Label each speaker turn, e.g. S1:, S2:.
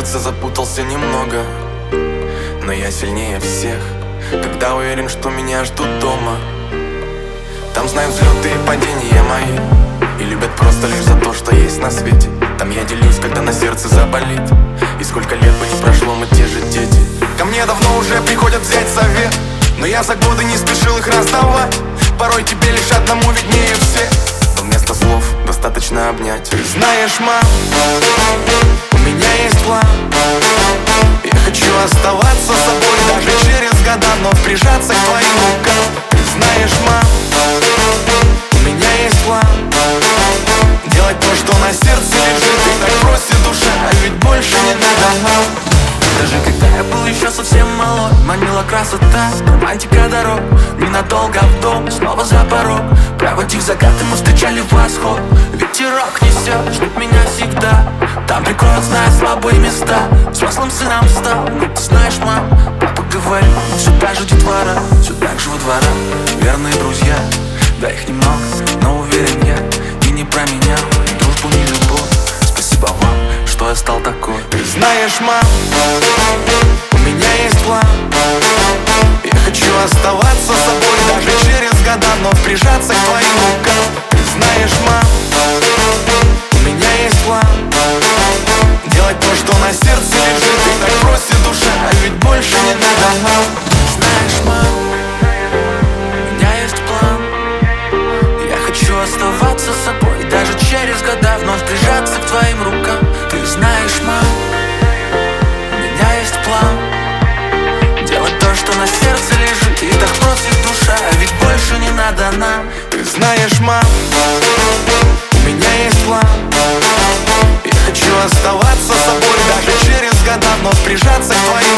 S1: кажется, запутался немного, но я сильнее всех, когда уверен, что меня ждут дома. Там знают взлеты и падения мои, и любят просто лишь за то, что есть на свете. Там я делюсь, когда на сердце заболит, и сколько лет бы не прошло, мы те же дети. Ко мне давно уже приходят взять совет, но я за годы не спешил их раздавать. Порой тебе лишь одному виднее все, но вместо слов достаточно обнять. Ты знаешь, мам, у меня есть план. Я хочу оставаться собой даже через года, но прижаться к твоим рукам. Ты знаешь, мам, у меня есть план. Делать то, что на сердце лежит, и так просит душа, а ведь больше не надо нам.
S2: Даже когда я был еще совсем молод, манила красота, романтика дорог. Ненадолго в дом, снова за порог. Проводив закаты, мы встречали восход. Ветерок несет, ждут меня всегда. Там прикроют, зная слабые места. Взрослым сыном стал, ну ты знаешь, мам. Папа говорит, все та же детвора, все так же во дворах. Верные друзья, да их немного, но уверен я, и не променял ни дружбу, ни любовь. Спасибо вам, что я стал такой.
S1: Ты знаешь, мам, у меня есть план. Я хочу оставаться собой даже через года, но прижаться к твоим рукам. Ты знаешь, мам, у меня есть план. Делать то, что на сердце лежит, и так просит душа, а ведь больше не надо нам.
S2: Знаешь, мам, у меня есть план. Я хочу оставаться собой даже через года, вновь прижаться к твоим рукам. Ты знаешь, мам, у меня есть план. Делать то, что на сердце лежит, и так просит душа, а ведь больше не надо нам.
S1: Ты знаешь, мам, у меня есть план. Я хочу оставаться собой даже через года, но прижаться к твоим